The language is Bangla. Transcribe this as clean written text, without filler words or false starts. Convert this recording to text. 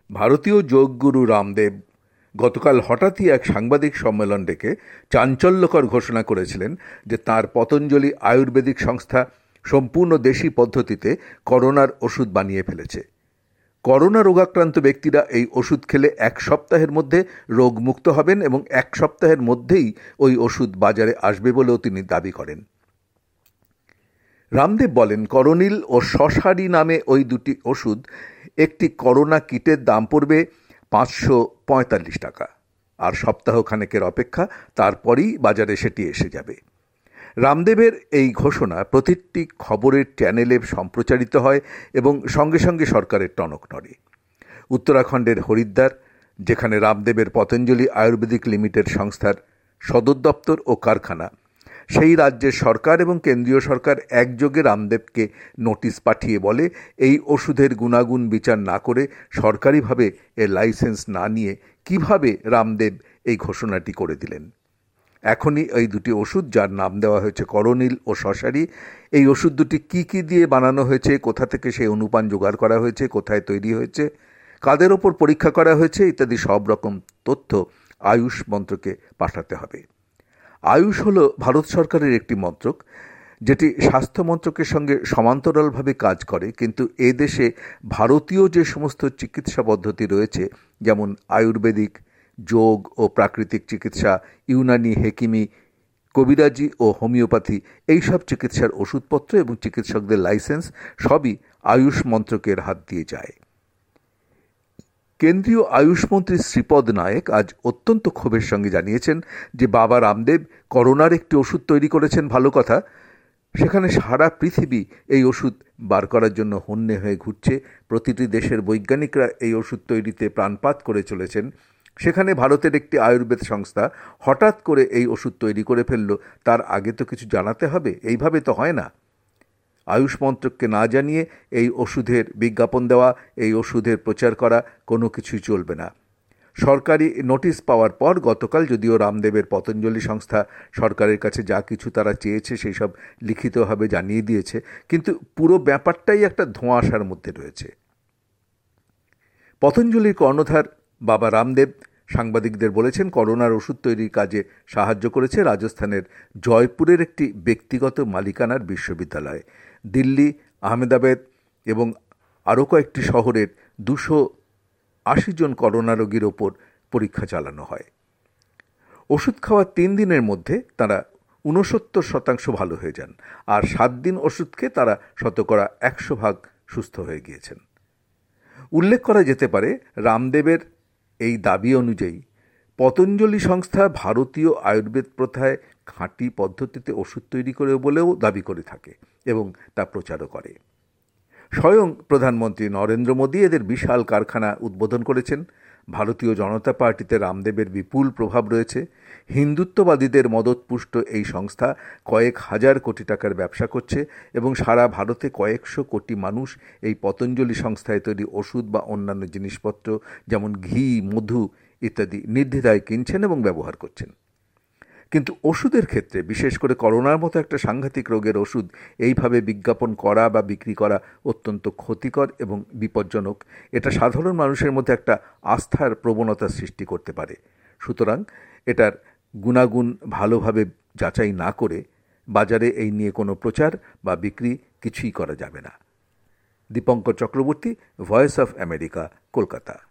ভারতীয় যোগগুরু রামদেব গতকাল হঠাৎই এক সাংবাদিক সম্মেলন ডেকে চাঞ্চল্যকর ঘোষণা করেছিলেন যে তাঁর পতঞ্জলি আয়ুর্বেদিক সংস্থা সম্পূর্ণ দেশি পদ্ধতিতে করোনার ওষুধ বানিয়ে ফেলেছে। করোনা রোগাক্রান্ত ব্যক্তিরা এই ওষুধ খেলে এক সপ্তাহের মধ্যে রোগমুক্ত হবেন এবং এক সপ্তাহের মধ্যেই ওই ওষুধ বাজারে আসবে বলেও তিনি দাবি করেন। রামদেব বলেন, করোনিল ও শশারি নামে ওই দুটি ওষুধ, একটি করোনা কিটের দাম পড়বে 545 টাকা, আর সপ্তাহখানেকের অপেক্ষা, তারপরেই বাজারে সেটি এসে যাবে। রামদেবের এই ঘোষণা প্রতিটি খবরের চ্যানেলে সম্প্রচারিত হয় এবং সঙ্গে সঙ্গে সরকারের টনক নড়ে। উত্তরাখণ্ডের হরিদ্বার, যেখানে রামদেবের পতঞ্জলি আয়ুর্বেদিক লিমিটেড সংস্থার সদর দপ্তর ও কারখানা, সেই রাজ্যের সরকার এবং কেন্দ্রীয় সরকার একযোগে রামদেবকে নোটিশ পাঠিয়ে বলে, এই ওষুধের গুণাগুণ বিচার না করে সরকারিভাবে এর লাইসেন্স না নিয়ে কিভাবে রামদেব এই ঘোষণাটি করে দিলেন। এখনই এই দুটি ওষুধ, যার নাম দেওয়া হয়েছে করোনিল ও শশারি, এই ওষুধ দুটি কী কী দিয়ে বানানো হয়েছে, কোথা থেকে সেই অনুপান জোগাড় করা হয়েছে, কোথায় তৈরি হয়েছে, কাদের ওপর পরীক্ষা করা হয়েছে ইত্যাদি সব রকম তথ্য আয়ুষ মন্ত্রকে পাঠাতে হবে। আয়ুষ হল ভারত সরকারের একটি মন্ত্রক, যেটি স্বাস্থ্য মন্ত্রকের সঙ্গে সমান্তরালভাবে কাজ করে, কিন্তু এ দেশে ভারতীয় যে সমস্ত চিকিৎসা পদ্ধতি রয়েছে, যেমন আয়ুর্বেদিক, যোগ ও প্রাকৃতিক চিকিৎসা, ইউনানি, হেকিমি, কবিরাজি ও হোমিওপ্যাথি, এইসব চিকিৎসার ওষুধপত্র এবং চিকিৎসকদের লাইসেন্স সবই আয়ুষ মন্ত্রকের হাত দিয়ে যায়। কেন্দ্রীয় আয়ুষ মন্ত্রী শ্রীপদ নায়েক আজ অত্যন্ত ক্ষোভের সঙ্গে জানিয়েছেন যে বাবা রামদেব করোনার একটি ওষুধ তৈরি করেছেন, ভালো কথা, সেখানে সারা পৃথিবী এই ওষুধ বার করার জন্য হন্যে হয়ে ঘুরছে। প্রতিটি দেশের বৈজ্ঞানিকরা এই ওষুধ তৈরিতে প্রাণপাত করে চলেছেন। সেখানে ভারতের একটি আয়ুর্বেদ সংস্থা হঠাৎ করে এই ওষুধ তৈরি করে ফেলল, তার আগে তো কিছু জানাতে হবে, এইভাবে তো হয় না। আয়ুষ মন্ত্রককে না জানিয়ে এই ওষুধের বিজ্ঞাপন দেওয়া, এই ওষুধের প্রচার করা কোনো কিছুই চলবে না। সরকারি নোটিশ পাওয়ার পর গতকাল যদিও রামদেবের পতঞ্জলি সংস্থা সরকারের কাছে যা কিছু তারা চেয়েছে সেই সব লিখিতভাবে জানিয়ে দিয়েছে, কিন্তু পুরো ব্যাপারটাই একটা ধোঁয়াশার মধ্যে রয়েছে। পতঞ্জলির কর্ণধার বাবা রামদেব সাংবাদিকদের বলেছেন, করোনার ওষুধ তৈরির কাজে সাহায্য করেছে রাজস্থানের জয়পুরের একটি ব্যক্তিগত মালিকানার বিশ্ববিদ্যালয়। দিল্লি, আহমেদাবাদ এবং আরও কয়েকটি শহরের 280 জন করোনা রোগীর ওপর পরীক্ষা চালানো হয়। ওষুধ খাওয়ার 3 দিনের মধ্যে তারা 69% ভালো হয়ে যান, আর 7 দিন ওষুধ খেয়ে তারা 100% সুস্থ হয়ে গিয়েছেন। উল্লেখ করা যেতে পারে, রামদেবের এই দাবি অনুযায়ী পতঞ্জলি সংস্থা ভারতীয় আয়ুর্বেদ প্রথায় খাঁটি পদ্ধতিতে ওষুধ তৈরি করে বলেও দাবি করে থাকে এবং তা প্রচারও করে। স্বয়ং প্রধানমন্ত্রী নরেন্দ্র মোদী এদের বিশাল কারখানা উদ্বোধন করেছেন। ভারতীয় জনতা পার্টিতে রামদেবের বিপুল প্রভাব রয়েছে। হিন্দুত্ববাদীদের মদতপুষ্ট এই সংস্থা কয়েক হাজার কোটি টাকার ব্যবসা করছে এবং সারা ভারতে কয়েকশো কোটি মানুষ এই পতঞ্জলি সংস্থায় তৈরি ওষুধ বা অন্যান্য জিনিসপত্র যেমন ঘি, মধু ইত্যাদি নির্দ্বিধায় কিনছেন এবং ব্যবহার করছেন। কিন্তু ওষুধের ক্ষেত্রে, বিশেষ করে করোনার মতো একটা সাংঘাতিক রোগের ওষুধ এইভাবে বিজ্ঞাপন করা বা বিক্রি করা অত্যন্ত ক্ষতিকর এবং বিপজ্জনক। এটা সাধারণ মানুষের মধ্যে একটা আস্থার প্রবণতা সৃষ্টি করতে পারে। সুতরাং এটার গুণাগুণ ভালোভাবে যাচাই না করে বাজারে এই নিয়ে কোনো প্রচার বা বিক্রি কিছুই করা যাবে না। Dipankar Chakraborty, voice of America, Kolkata.